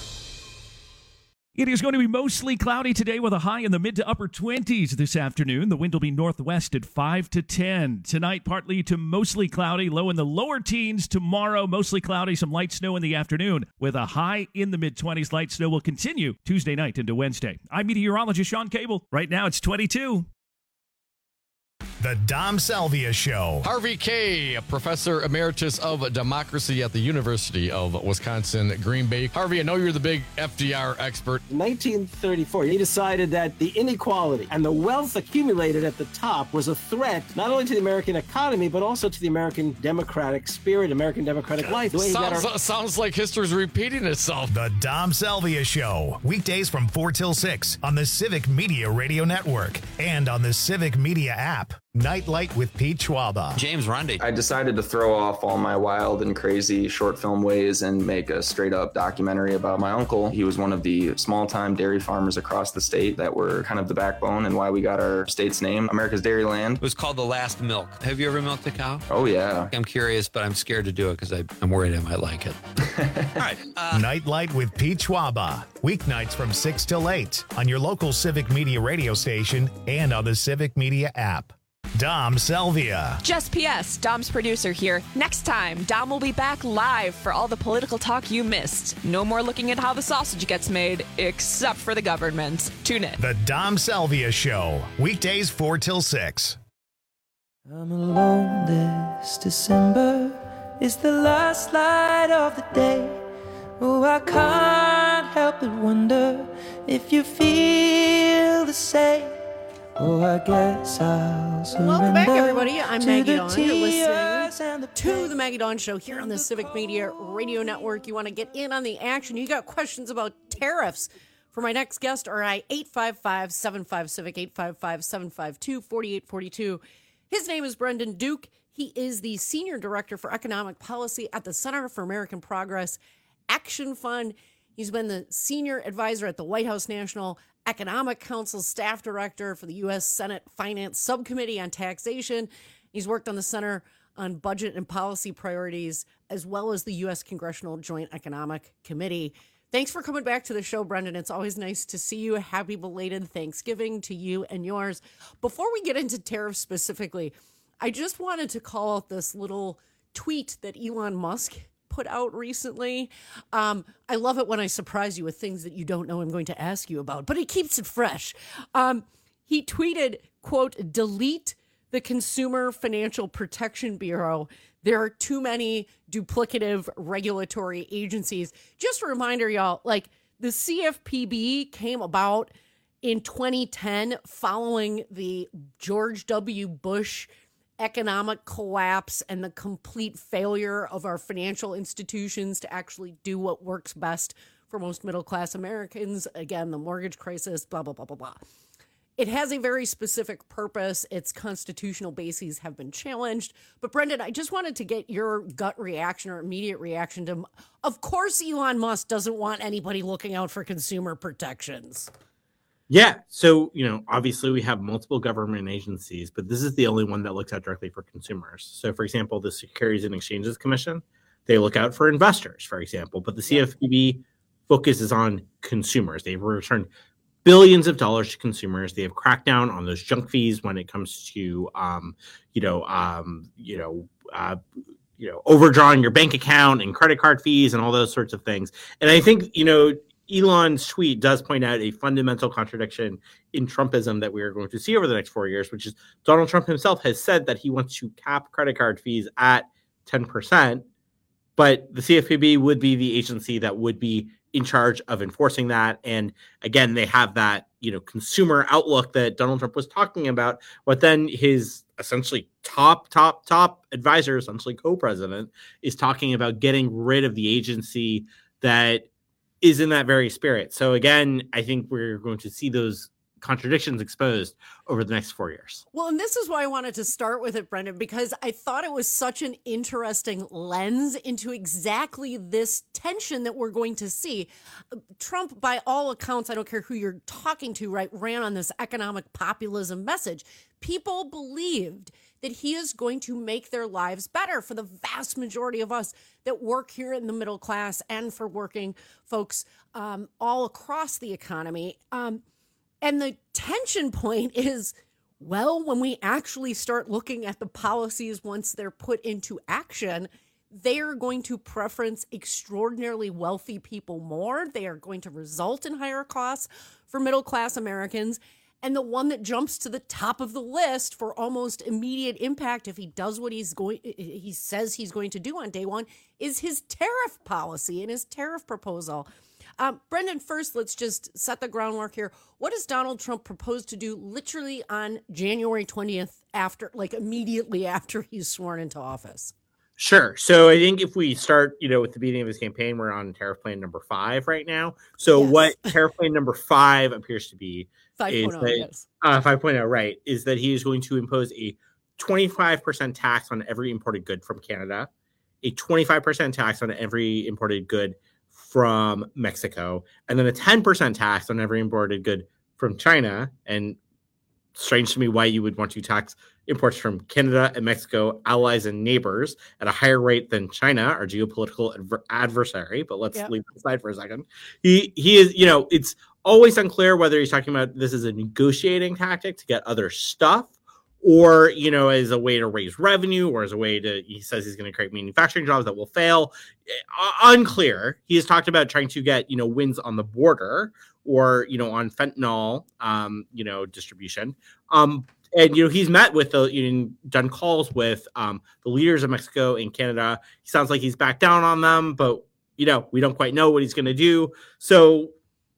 It is going to be mostly cloudy today with a high in the mid to upper twenties this afternoon. The wind will be northwest at five to ten. Tonight, partly to mostly cloudy, low in the lower teens. Tomorrow, mostly cloudy, some light snow in the afternoon with a high in the mid-twenties. Light snow will continue Tuesday night into Wednesday. I'm meteorologist Sean Cable. Right now, it's twenty-two. The Dom Salvia Show. Harvey Kaye, Professor Emeritus of Democracy at the University of Wisconsin, Green Bay. Harvey, I know you're the big F D R expert. In nineteen thirty-four, he decided that the inequality and the wealth accumulated at the top was a threat not only to the American economy, but also to the American democratic spirit, American democratic life. The way he got Sounds, our- sounds like history's repeating itself. The Dom Salvia Show. Weekdays from four till six on the Civic Media Radio Network and on the Civic Media app. Nightlight with Pete Schwaba. James Rundy. I decided to throw off all my wild and crazy short film ways and make a straight up documentary about my uncle. He was one of the small time dairy farmers across the state that were kind of the backbone and why we got our state's name, America's Dairy Land. It was called The Last Milk. Have you ever milked a cow? Oh, yeah. I'm curious, but I'm scared to do it because I'm worried I might like it. All right. Uh, Nightlight with Pete Schwaba. Weeknights from six till eight on your local Civic Media radio station and on the Civic Media app. Dom Salvia. Just P S, Dom's producer here. Next time, Dom will be back live for all the political talk you missed. No more looking at how the sausage gets made, except for the government. Tune in. The Dom Salvia Show. Weekdays four till six. I'm alone this December. It's the last light of the day. Oh, I can't help but wonder if you feel the same. Oh, I guess I'll surrender. Welcome back, everybody. I'm to Maggie the Dawn. You're tears listening to the Maggie Dawn Show here on the Civic Media Radio Network. You want to get in on the action? You got questions about tariffs for my next guest? All right, eight five five, seven five, CIVIC, eight five five, seven five two, four eight four two. His name is Brendan Duke. He is the Senior Director for Economic Policy at the Center for American Progress Action Fund. He's been the Senior Advisor at the White House National Economic Council, Staff Director for the U S Senate Finance Subcommittee on Taxation. He's worked on the Center on Budget and Policy Priorities, as well as the U S Congressional Joint Economic Committee. Thanks for coming back to the show, Brendan. It's always nice to see you. Happy belated Thanksgiving to you and yours. Before we get into tariffs specifically, I just wanted to call out this little tweet that Elon Musk put out recently. Um, I love it when I surprise you with things that you don't know I'm going to ask you about, but it keeps it fresh. Um, he tweeted, quote, delete the Consumer Financial Protection Bureau. There are too many duplicative regulatory agencies. Just a reminder, y'all, like the C F P B came about in twenty ten following the George W. Bush economic collapse and the complete failure of our financial institutions to actually do what works best for most middle-class Americans. Again, the mortgage crisis, blah, blah, blah, blah, blah. It has a very specific purpose. Its constitutional bases have been challenged. But Brendan, I just wanted to get your gut reaction or immediate reaction to, of course, Elon Musk doesn't want anybody looking out for consumer protections. Yeah. So, you know, obviously we have multiple government agencies, but this is the only one that looks out directly for consumers. So, for example, the Securities and Exchanges Commission, they look out for investors, for example, but the C F P B focuses on consumers. They've returned billions of dollars to consumers. They have cracked down on those junk fees when it comes to, um, you know, um, you know, uh, you know, overdrawing your bank account and credit card fees and all those sorts of things. And I think, you know, Elon's tweet does point out a fundamental contradiction in Trumpism that we are going to see over the next four years, which is Donald Trump himself has said that he wants to cap credit card fees at ten percent, but the C F P B would be the agency that would be in charge of enforcing that. And again, they have that, you know, consumer outlook that Donald Trump was talking about, but then his essentially top, top, top advisor, essentially co-president, is talking about getting rid of the agency that is in that very spirit. So again, I think we're going to see those contradictions exposed over the next four years. Well, and this is why I wanted to start with it, Brendan, because I thought it was such an interesting lens into exactly this tension that we're going to see. Trump, by all accounts, I don't care who you're talking to, right, ran on this economic populism message. People believed that he is going to make their lives better for the vast majority of us that work here in the middle class and for working folks um, all across the economy. Um, and the tension point is, well, when we actually start looking at the policies once they're put into action, they are going to preference extraordinarily wealthy people more. They are going to result in higher costs for middle class Americans. And the one that jumps to the top of the list for almost immediate impact, if he does what he's going, he says he's going to do on day one, is his tariff policy and his tariff proposal. Um, Brendan, first, let's just set the groundwork here. What does Donald Trump propose to do literally on January twentieth, after, like immediately after he's sworn into office? Sure. So I think if we start, you know, with the beginning of his campaign, we're on tariff plan number five right now. So yes. What tariff plan number five appears to be five point oh, yes. uh, five point oh, right, is that he is going to impose a twenty-five percent tax on every imported good from Canada, a twenty-five percent tax on every imported good from Mexico, and then a ten percent tax on every imported good from China. And strange to me why you would want to tax imports from Canada and Mexico, allies and neighbors, at a higher rate than China, our geopolitical adver- adversary. But let's yep. leave that aside for a second. He he is, you know, it's always unclear whether he's talking about this as a negotiating tactic to get other stuff, or, you know, as a way to raise revenue, or as a way to, he says he's going to create manufacturing jobs that will fail. Uh, unclear. He has talked about trying to get, you know, wins on the border, or, you know, on fentanyl, um, you know, distribution. Um, and, you know, he's met with the, you know, done calls with um, the leaders of Mexico and Canada. He sounds like he's backed down on them, but, you know, we don't quite know what he's going to do. So,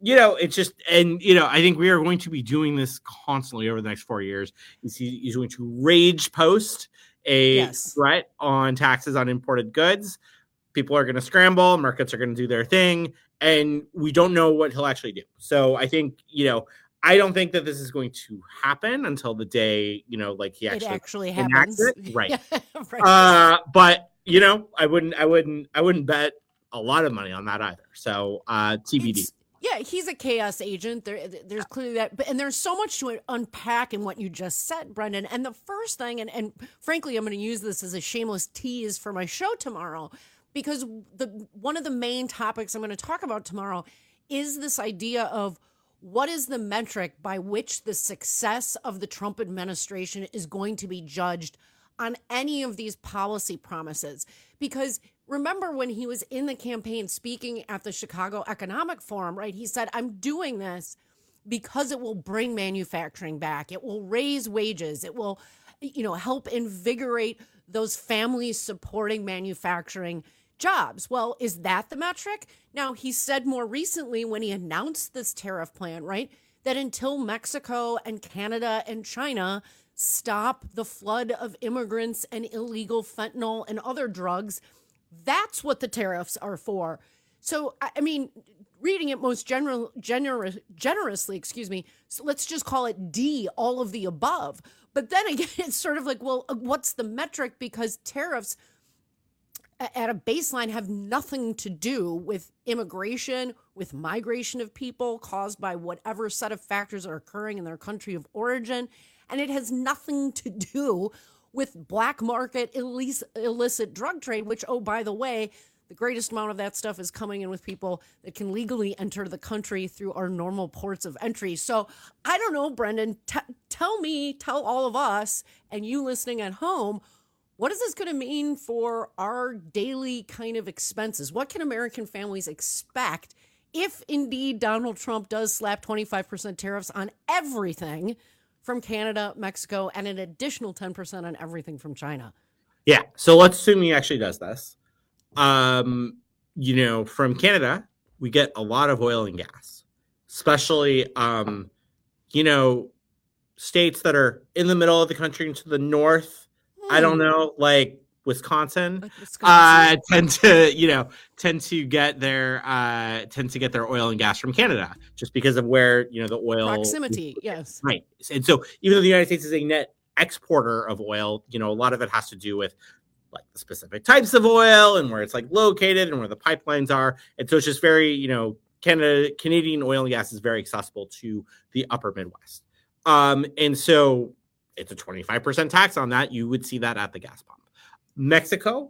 you know, it's just, and, you know, I think we are going to be doing this constantly over the next four years. He's, he's going to rage post a Yes. threat on taxes on imported goods. People are going to scramble. Markets are going to do their thing. And we don't know what he'll actually do. So I think, you know, I don't think that this is going to happen until the day, you know, like he It actually, actually enacts happens. it. Right. Right. Uh, but, you know, I wouldn't, I wouldn't, I wouldn't bet a lot of money on that either. So uh, T B D. It's- Yeah, he's a chaos agent. There, there's clearly that, but and there's so much to unpack in what you just said, Brendan. And the first thing, and, and frankly, I'm going to use this as a shameless tease for my show tomorrow, because the one of the main topics I'm going to talk about tomorrow is this idea of what is the metric by which the success of the Trump administration is going to be judged on any of these policy promises. Because remember when he was in the campaign speaking at the Chicago Economic Forum, right? He said, I'm doing this because it will bring manufacturing back. It will raise wages. It will, you know, help invigorate those families supporting manufacturing jobs. Well, is that the metric? Now, he said more recently when he announced this tariff plan, right, that until Mexico and Canada and China stop the flood of immigrants and illegal fentanyl and other drugs, that's what the tariffs are for. So, I mean, reading it most general, generous, generously, excuse me, so let's just call it D, all of the above. But then again, it's sort of like, well, what's the metric? Because tariffs at a baseline have nothing to do with immigration, with migration of people caused by whatever set of factors are occurring in their country of origin. And it has nothing to do with black market illicit, illicit drug trade, which, oh, by the way, the greatest amount of that stuff is coming in with people that can legally enter the country through our normal ports of entry. So I don't know, Brendan, t- tell me, tell all of us and you listening at home, what is this going to mean for our daily kind of expenses? What can American families expect if indeed Donald Trump does slap twenty-five percent tariffs on everything from Canada, Mexico, and an additional ten percent on everything from China? Yeah. So let's assume he actually does this. Um, you know, from Canada, we get a lot of oil and gas, especially, um, you know, states that are in the middle of the country and to the north. I don't know, like Wisconsin, like Wisconsin. Uh, tend to, you know, tend to get their uh, tend to get their oil and gas from Canada just because of where, you know, the oil proximity. Yes. Right. And so even though the United States is a net exporter of oil, you know, a lot of it has to do with like the specific types of oil and where it's like located and where the pipelines are. And so it's just very, you know, Canada, Canadian oil and gas is very accessible to the upper Midwest. Um, and so it's a twenty-five percent tax on that. You would see that at the gas pump. Mexico,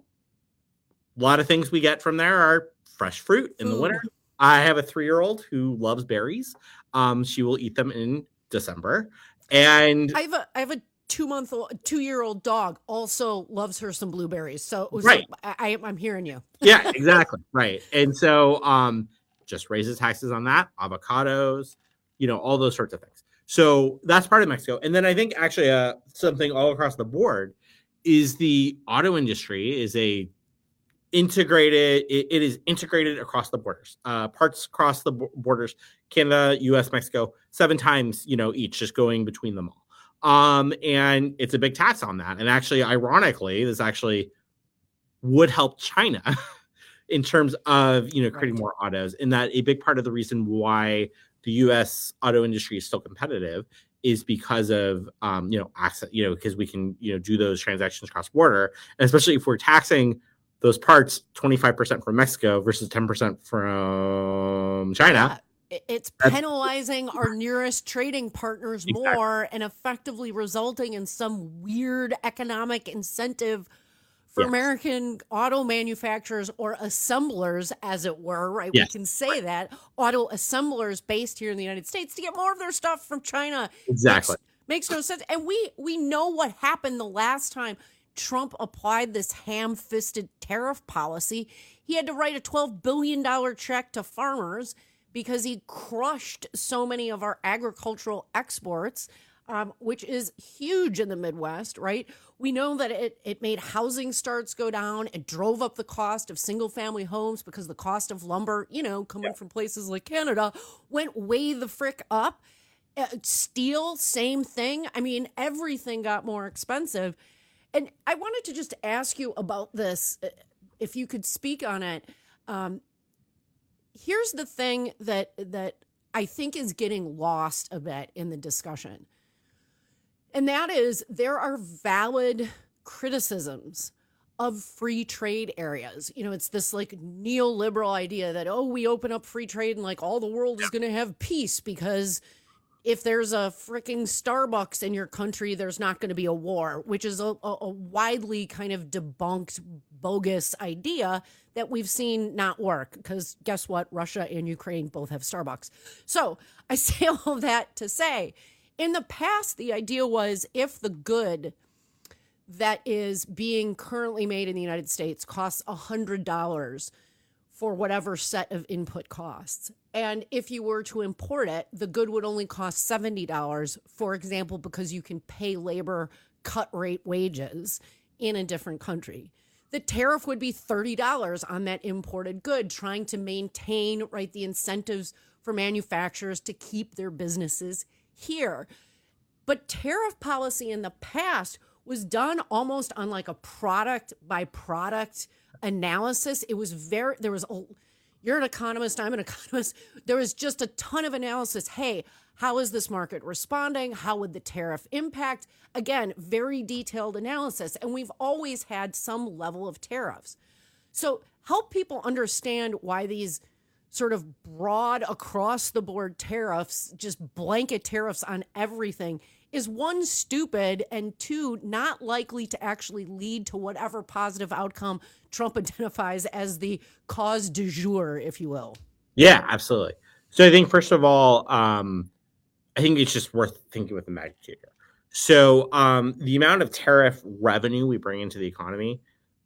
a lot of things we get from there are fresh fruit in Ooh. the winter. I have a three-year-old who loves berries. Um, she will eat them in December. And I have a I have a two-month-old, two-year-old dog also loves her some blueberries. So, right. so I, I'm hearing you. Yeah, exactly. Right. And so um, just raises taxes on that, avocados, you know, all those sorts of things. So that's part of Mexico. And then I think actually uh, something all across the board is the auto industry is a integrated, it, it is integrated across the borders, uh, parts across the borders, Canada, U S, Mexico, seven times, you know, each just going between them all. Um, and it's a big tax on that. And actually, ironically, this actually would help China in terms of, you know, creating more autos, in that a big part of the reason why the U S auto industry is still competitive is because of, um, you know, access, you know, because we can, you know, do those transactions cross border. And especially if we're taxing those parts twenty-five percent from Mexico versus ten percent from China. Yeah, it's penalizing our nearest trading partners exactly. more and effectively resulting in some weird economic incentive for yes. American auto manufacturers or assemblers, as it were, right? Yes. We can say right. that auto assemblers based here in the United States to get more of their stuff from China. Exactly. Makes, makes no sense. And we we know what happened the last time Trump applied this ham-fisted tariff policy. He had to write a twelve billion dollars check to farmers because he crushed so many of our agricultural exports. um, which is huge in the Midwest, right? We know that it, it made housing starts go down. It drove up the cost of single family homes because the cost of lumber, you know, coming yeah. from places like Canada, went way the frick up. Uh, steel, same thing. I mean, everything got more expensive. And I wanted to just ask you about this, if you could speak on it. Um, here's the thing that that I think is getting lost a bit in the discussion. And that is, there are valid criticisms of free trade areas. You know, it's this like neoliberal idea that, oh, we open up free trade and like all the world is going to have peace because if there's a freaking Starbucks in your country, there's not going to be a war, which is a, a, a widely kind of debunked, bogus idea that we've seen not work. Because guess what? Russia and Ukraine both have Starbucks. So I say all that to say, in the past, the idea was if the good that is being currently made in the United States costs one hundred dollars for whatever set of input costs. And if you were to import it, the good would only cost seventy dollars, for example, because you can pay labor cut rate wages in a different country. The tariff would be thirty dollars on that imported good, trying to maintain, right, the incentives for manufacturers to keep their businesses here. But tariff policy in the past was done almost on like a product by product analysis. It was very, there was, a, you're an economist, I'm an economist. There was just a ton of analysis. Hey, how is this market responding? How would the tariff impact? Again, very detailed analysis. And we've always had some level of tariffs. So help people understand why these sort of broad across the board tariffs, just blanket tariffs on everything, is one, stupid, and two, not likely to actually lead to whatever positive outcome Trump identifies as the cause du jour, if you will. Yeah, absolutely. So I think, first of all, um, I think it's just worth thinking with the magnitude here. So um, the amount of tariff revenue we bring into the economy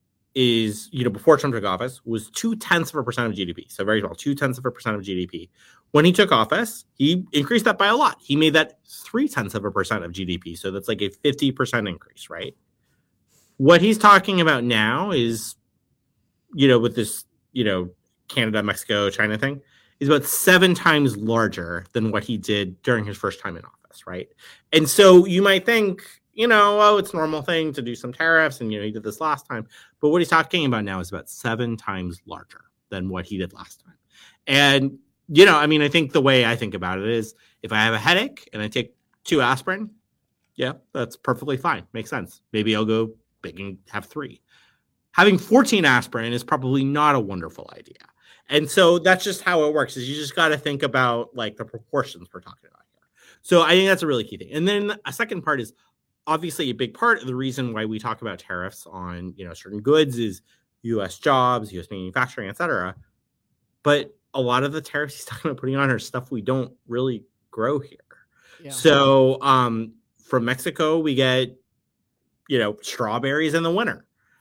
is, you know, before Trump took office, was two tenths of a percent of G D P. So very well, two tenths of a percent of G D P. When he took office, he increased that by a lot. He made that three tenths of a percent of G D P. So that's like a fifty percent increase, right? What he's talking about now is, you know, with this, you know, Canada, Mexico, China thing, is about seven times larger than what he did during his first time in office, right? And so you might think, you know, oh, it's a normal thing to do some tariffs, and, you know, he did this last time. But what he's talking about now is about seven times larger than what he did last time. And, you know, I mean, I think the way I think about it is if I have a headache and I take two aspirin, yeah, that's perfectly fine. Makes sense. Maybe I'll go big and have three. Having fourteen aspirin is probably not a wonderful idea. And so that's just how it works, is you just got to think about like the proportions we're talking about here. So I think that's a really key thing. And then a second part is, obviously, a big part of the reason why we talk about tariffs on, you know, certain goods is U S jobs, U S manufacturing, et cetera. But a lot of the tariffs he's talking about putting on are stuff we don't really grow here. Yeah. So um, from Mexico, we get, you know, strawberries in the winter.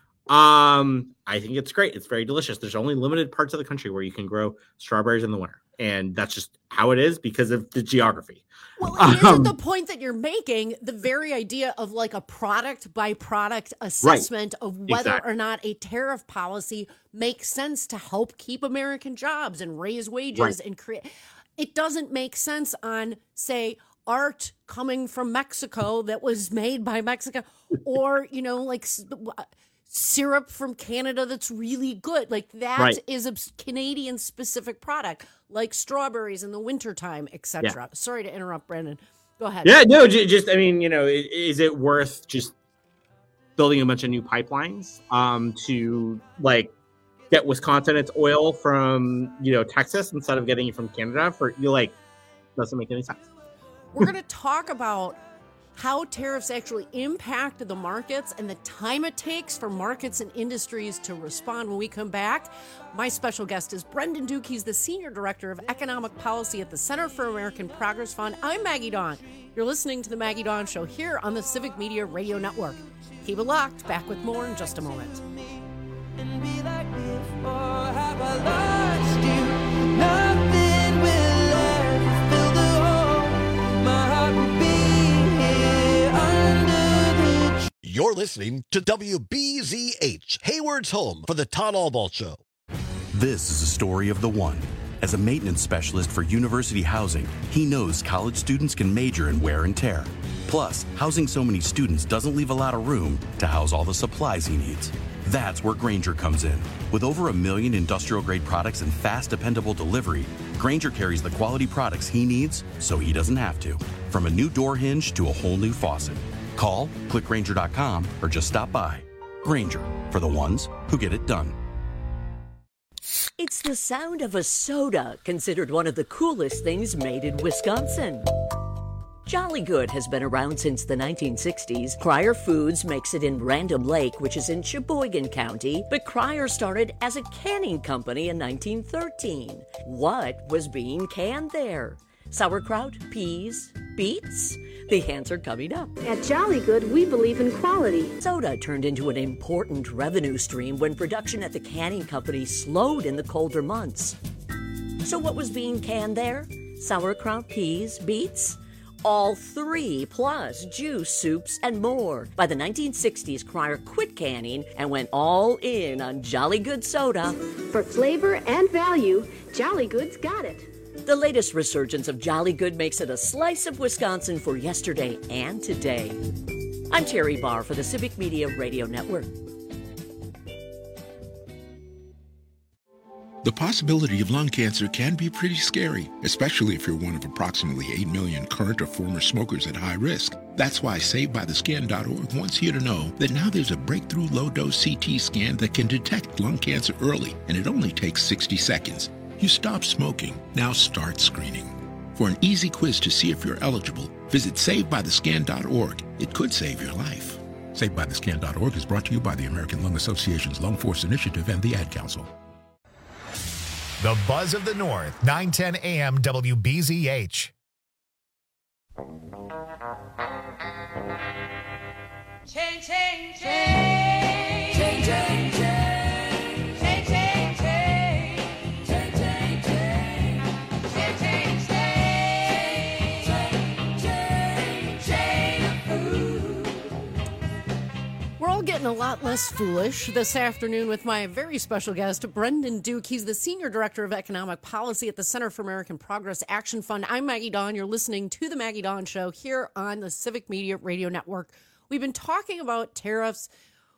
Um, I think it's great. It's very delicious. There's only limited parts of the country where you can grow strawberries in the winter. And that's just how it is because of the geography. Well, and isn't um, the point that you're making the very idea of like a product by product assessment right. of whether exactly. or not a tariff policy makes sense to help keep American jobs and raise wages right. and create? It doesn't make sense on, say, art coming from Mexico that was made by Mexico, or, you know, like syrup from Canada that's really good. Like that right. is a Canadian specific product, like strawberries in the wintertime, et cetera. Yeah. Sorry to interrupt, Brandon. Go ahead. Yeah, no, just, I mean, you know, is it worth just building a bunch of new pipelines um, to like get Wisconsin its oil from, you know, Texas instead of getting it from Canada? For you, like, doesn't make any sense. We're going to talk about how tariffs actually impact the markets and the time it takes for markets and industries to respond when we come back. My special guest is Brendan Duke. He's the Senior Director of Economic Policy at the Center for American Progress Fund. I'm Maggie Dawn. You're listening to The Maggie Dawn Show here on the Civic Media Radio Network. Keep it locked. Back with more in just a moment. And be like before, have I lost you? Nothing will ever fill the hole. My heart will be here. You're listening to W B Z H, Hayward's home for the Todd Albaugh Show. This is a story of the one. As a maintenance specialist for university housing, he knows college students can major in wear and tear. Plus, housing so many students doesn't leave a lot of room to house all the supplies he needs. That's where Grainger comes in. With over a million industrial-grade products and fast, dependable delivery, Grainger carries the quality products he needs so he doesn't have to. From a new door hinge to a whole new faucet. Call, click Grainger dot com, or just stop by. Grainger, for the ones who get it done. It's the sound of a soda, considered one of the coolest things made in Wisconsin. Jolly Good has been around since the nineteen sixties. Cryer Foods makes it in Random Lake, which is in Sheboygan County, but Cryer started as a canning company in nineteen thirteen. What was being canned there? Sauerkraut, peas, beets? The answer coming up. At Jolly Good, we believe in quality. Soda turned into an important revenue stream when production at the canning company slowed in the colder months. So what was being canned there? Sauerkraut, peas, beets? All three, plus juice, soups, and more. By the nineteen sixties, Cryer quit canning and went all in on Jolly Good soda. For flavor and value, Jolly Good's got it. The latest resurgence of Jolly Good makes it a slice of Wisconsin for yesterday and today. I'm Terry Barr for the Civic Media Radio Network. The possibility of lung cancer can be pretty scary, especially if you're one of approximately eight million current or former smokers at high risk. That's why Saved By The Scan dot org wants you to know that now there's a breakthrough low-dose C T scan that can detect lung cancer early, and it only takes sixty seconds. You stop smoking, now start screening. For an easy quiz to see if you're eligible, visit Saved By The Scan dot org. It could save your life. Saved By The Scan dot org is brought to you by the American Lung Association's Lung Force Initiative and the Ad Council. The Buzz of the North, nine ten A M W B Z H. Change, change, change. Change, change, change. Change, change, change. Change, change, change. Change, change, change. Change, change, change. We're all getting a lot less foolish this afternoon with my very special guest, Brendan Duke. He's the Senior Director of Economic Policy at the Center for American Progress Action Fund. I'm Maggie Dawn. You're listening to The Maggie Dawn Show here on the Civic Media Radio Network. We've been talking about tariffs,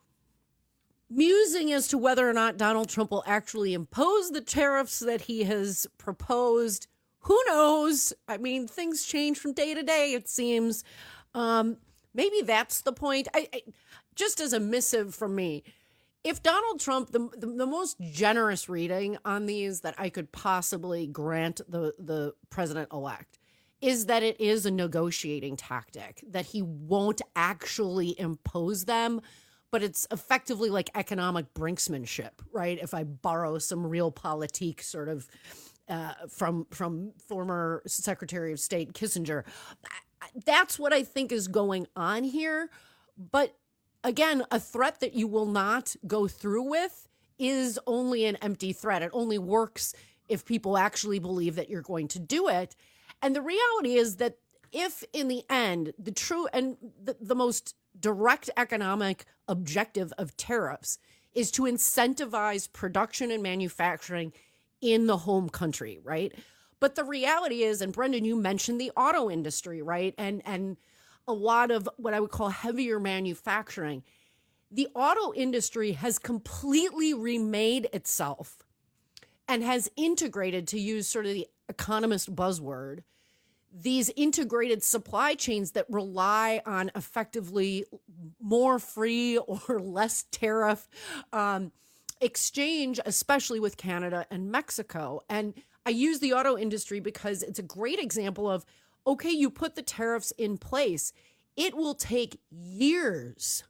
musing as to whether or not Donald Trump will actually impose the tariffs that he has proposed. Who knows? I mean, things change from day to day, it seems. Um, maybe that's the point. I, I, just as a missive from me, if Donald Trump, the, the, the most generous reading on these that I could possibly grant the, the president-elect is that it is a negotiating tactic, that he won't actually impose them, but it's effectively like economic brinksmanship, right? If I borrow some realpolitik sort of uh, from from former Secretary of State Kissinger, that's what I think is going on here. But again, a threat that you will not go through with is only an empty threat. It only works if people actually believe that you're going to do it. And the reality is that if in the end, the true and the, the most direct economic objective of tariffs is to incentivize production and manufacturing in the home country, right? But the reality is, and Brendan, you mentioned the auto industry, right? And and a lot of what I would call heavier manufacturing. The auto industry has completely remade itself and has integrated, to use sort of the economist buzzword, these integrated supply chains that rely on effectively more free or less tariff um, exchange, especially with Canada and Mexico. And I use the auto industry because it's a great example of, okay, you put the tariffs in place. It will take years,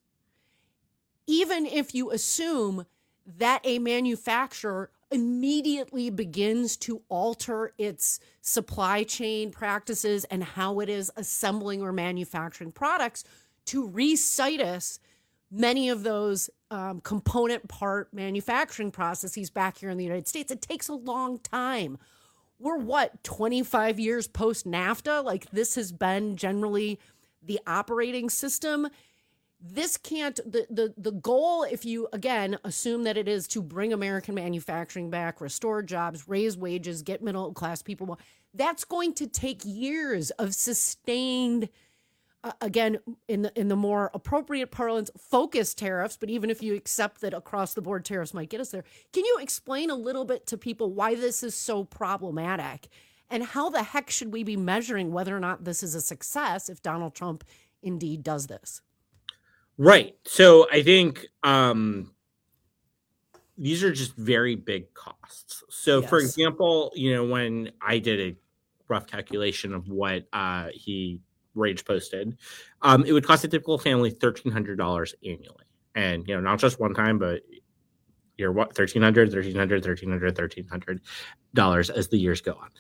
even if you assume that a manufacturer immediately begins to alter its supply chain practices and how it is assembling or manufacturing products to re-situs many of those um, component part manufacturing processes back here in the United States. It takes a long time. We're what, twenty-five years post NAFTA? Like, this has been generally the operating system. this can't, the, the, the goal, if you, again, assume that it is to bring American manufacturing back, restore jobs, raise wages, get middle class people, that's going to take years of sustained, uh, again, in the, in the more appropriate parlance, focused tariffs. But even if you accept that across the board tariffs might get us there, can you explain a little bit to people why this is so problematic? And how the heck should we be measuring whether or not this is a success if Donald Trump indeed does this? Right. So I think um, these are just very big costs. So, yes. For example, you know, when I did a rough calculation of what uh, he rage posted, um, it would cost a typical family thirteen hundred dollars annually. And, you know, not just one time, but you're what, thirteen hundred dollars, thirteen hundred dollars, thirteen hundred dollars, thirteen hundred dollars as the years go on.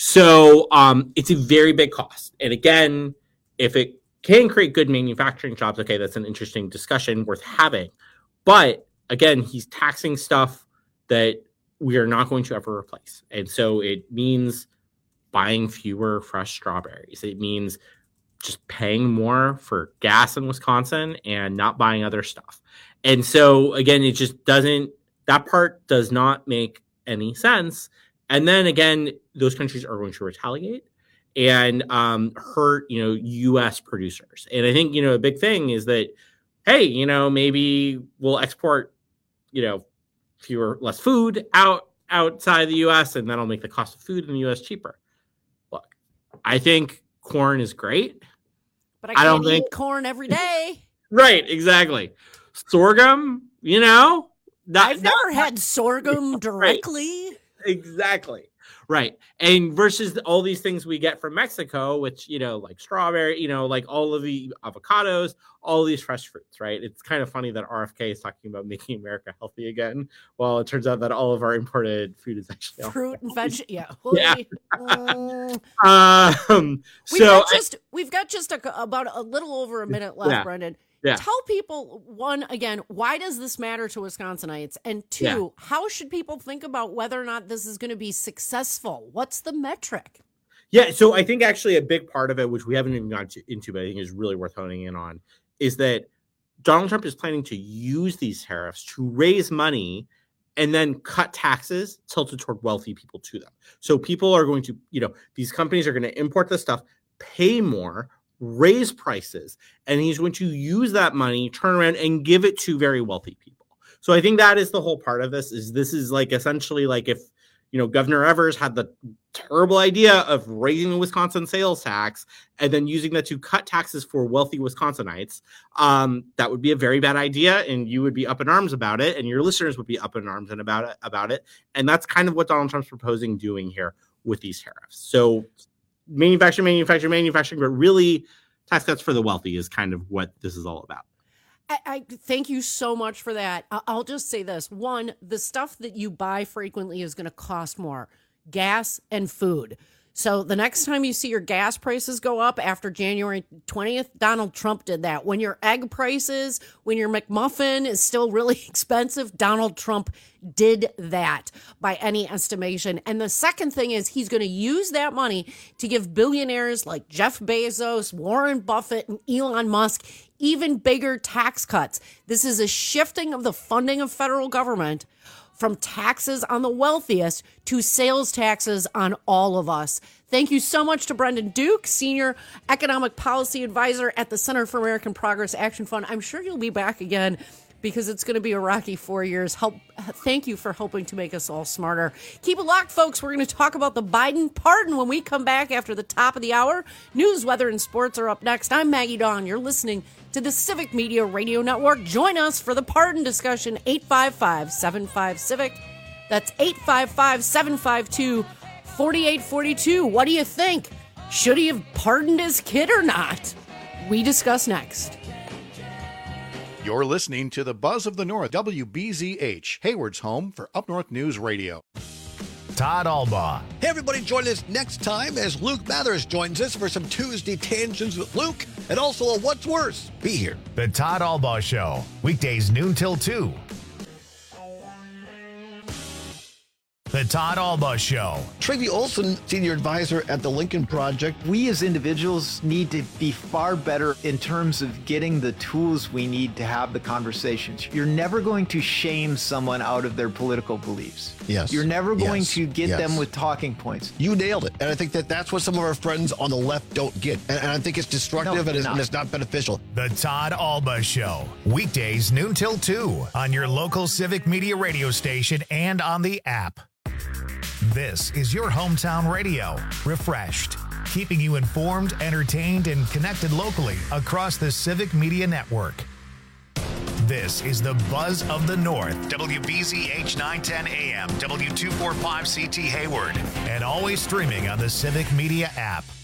So um, it's a very big cost. And again, if it can create good manufacturing jobs, okay, that's an interesting discussion worth having. But again, he's taxing stuff that we are not going to ever replace. And so it means buying fewer fresh strawberries. It means just paying more for gas in Wisconsin and not buying other stuff. And so again, it just doesn't, that part does not make any sense. And then again, those countries are going to retaliate and um, hurt, you know, U S producers. And I think, you know, a big thing is that, hey, you know, maybe we'll export, you know, fewer, less food out outside the U S, and that'll make the cost of food in the U S cheaper. Look, I think corn is great. But I can't I don't eat think corn every day. Right, exactly. Sorghum, you know, that, I've never that, had sorghum directly. Right. Exactly. Right. And versus all these things we get from Mexico, which, you know, like strawberry, you know, like all of the avocados, all these fresh fruits, right? It's kind of funny that R F K is talking about making America healthy again. Well, it turns out that all of our imported food is actually fruit and veg. Yeah. yeah. Um, um, we've so got just, I, we've got just a, about a little over a minute left, yeah. Brendan. Yeah. Tell people, one, again, why does this matter to Wisconsinites? And two, yeah. how should people think about whether or not this is going to be successful? What's the metric? Yeah, so I think actually a big part of it, which we haven't even gone to, into, but I think is really worth honing in on, is that Donald Trump is planning to use these tariffs to raise money and then cut taxes tilted toward wealthy people to them. So people are going to, you know, these companies are going to import this stuff, pay more, raise prices, and he's going to use that money, turn around and give it to very wealthy people. So I think that is the whole part of this. Is this is like essentially like if, you know, Governor Evers had the terrible idea of raising the Wisconsin sales tax and then using that to cut taxes for wealthy Wisconsinites, um, that would be a very bad idea, and you would be up in arms about it, and your listeners would be up in arms and about it about it. And that's kind of what Donald Trump's proposing doing here with these tariffs. So manufacturing, manufacturing, manufacturing, but really tax cuts for the wealthy is kind of what this is all about. I, I thank you so much for that. I'll just say this. One, the stuff that you buy frequently is going to cost more, gas and food. So the next time you see your gas prices go up after January twentieth, Donald Trump did that. When your egg prices, when your McMuffin is still really expensive, Donald Trump did that by any estimation. And the second thing is he's going to use that money to give billionaires like Jeff Bezos, Warren Buffett, and Elon Musk even bigger tax cuts. This is a shifting of the funding of federal government from taxes on the wealthiest to sales taxes on all of us. Thank you so much to Brendan Duke, Senior Economic Policy Advisor at the Center for American Progress Action Fund. I'm sure you'll be back again because it's going to be a rocky four years. Help, thank you for helping to make us all smarter. Keep it locked, folks. We're going to talk about the Biden pardon when we come back after the top of the hour. News, weather, and sports are up next. I'm Maggie Dawn. You're listening to the Civic Media Radio Network. Join us for the pardon discussion, eight five five, seven five, CIVIC. That's eight five five, seven five two, four eight four two. What do you think? Should he have pardoned his kid or not? We discuss next. You're listening to the Buzz of the North, W B Z H, Hayward's home for Up North News Radio. Todd Albaugh. Hey, everybody, join us next time as Luke Mathers joins us for some Tuesday Tangents with Luke and also a What's Worse. Be here. The Todd Albaugh Show, weekdays noon till two. The The Todd Alba Show. Tracy Olson, Senior Advisor at the Lincoln Project. We as individuals need to be far better in terms of getting the tools we need to have the conversations. You're never going to shame someone out of their political beliefs. Yes. You're never going Yes. to get Yes. them with talking points. You nailed it. And I think that that's what some of our friends on the left don't get. And, and I think it's destructive No, and, it's, not. and it's not beneficial. The Todd Alba Show. Weekdays noon till two on your local Civic Media radio station and on the app. This is your hometown radio. Refreshed. Keeping you informed, entertained, and connected locally across the Civic Media Network. This is the Buzz of the North. W B Z H nine ten A M, W two forty-five C T Hayward, and always streaming on the Civic Media app.